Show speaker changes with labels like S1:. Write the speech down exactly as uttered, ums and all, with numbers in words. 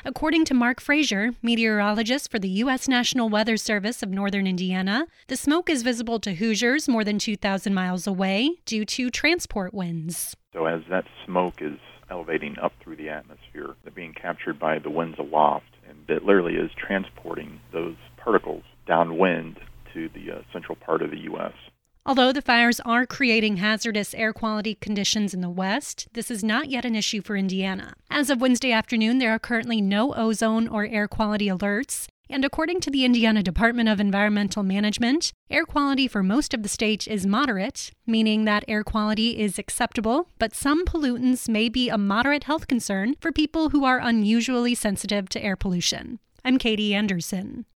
S1: According to Mark Frazier, meteorologist for the U S National Weather Service of Northern Indiana, the smoke is visible to Hoosiers more than two thousand miles away due to transport winds.
S2: So as that smoke is elevating up through the atmosphere, they're being captured by the winds aloft, and it literally is transporting those particles downwind to the uh, central part of the U S
S1: Although the fires are creating hazardous air quality conditions in the west, this is not yet an issue for Indiana. As of Wednesday afternoon, there are currently no ozone or air quality alerts, and according to the Indiana Department of Environmental Management, air quality for most of the state is moderate, meaning that air quality is acceptable, but some pollutants may be a moderate health concern for people who are unusually sensitive to air pollution. I'm Katie Anderson.